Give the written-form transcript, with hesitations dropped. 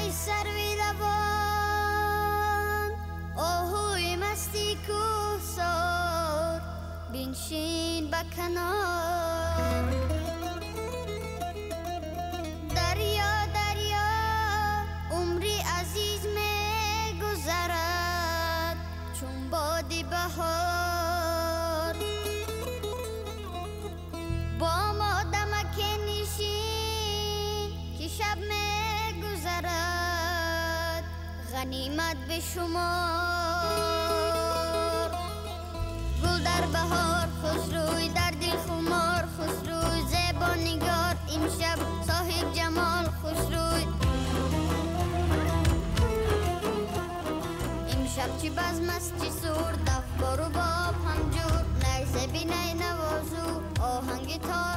سروی روان آهوی مستی کوه سار بنشین به کنار دریا دریا عمری عزیز می گذرد چون بادی بهار با ما دمک نشین که شب می گذرد غنیمت به شمار گل در بهار خسروی در دل خمار خسروی زیبا نگار امشب صاحب جمال خسروی امشب چی بزم است چی سور دف بارو باب همجور نیزه بی نی نوازو آهنگ تار